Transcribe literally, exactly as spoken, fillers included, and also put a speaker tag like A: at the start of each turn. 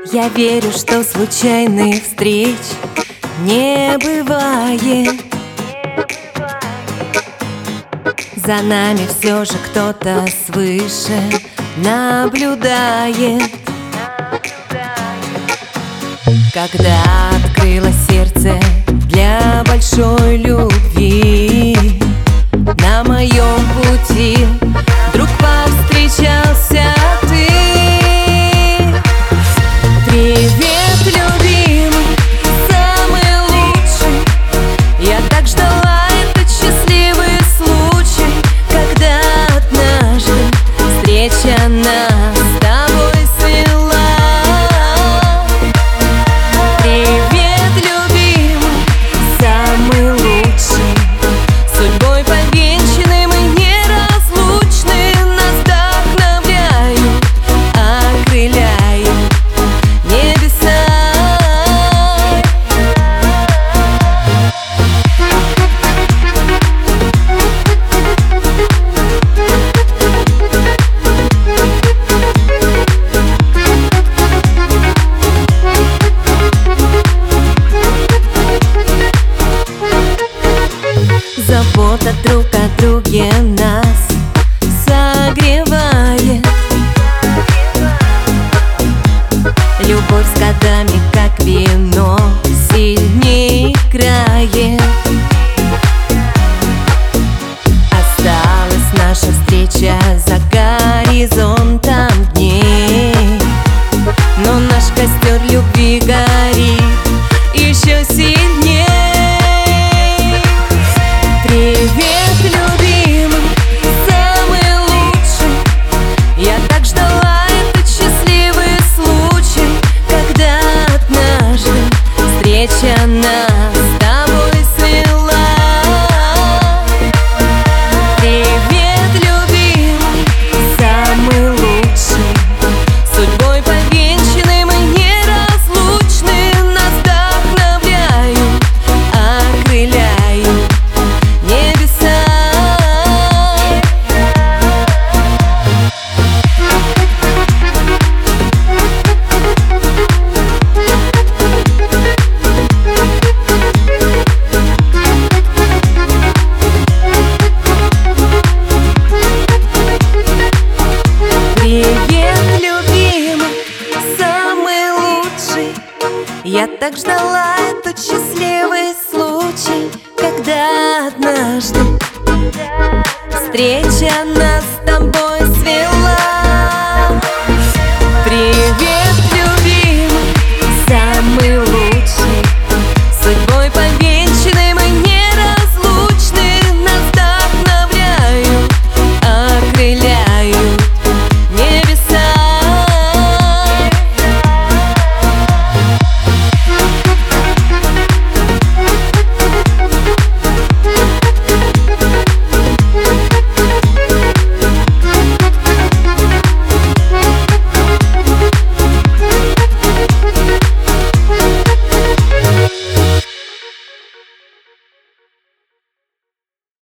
A: Я верю, что случайных встреч не бывает. За нами все же кто-то свыше наблюдает. Когда открылось сердце для большой любви, на моем пути вдруг повстречался ты. Привет, любимый, самый лучший. Я так ждала этот счастливый случай, когда однажды встреча нас с тобой свела. Привет, любимый, самый лучший. Судьбой повенчаны мы неразлучны, нас вдохновляют, окрыляют небеса. Забота друг о друге нас согревает. Любовь с годами, как вино, сильнее играет. Осталась наша встреча за горизонтом дней, но наш костер любви горит еще сильнее. Привет, любимый, самый лучший. Я так ждала этот счастливый случай, когда однажды встреча нас с тобой свела. Привет, любимый, самый лучший. Судьбой повенчаны мы неразлучны, нас вдохновляют, окрыляют небеса. Привет, любимый, самый лучший. Я так ждала этот счастливый случай, когда однажды встреча нас с тобой свела.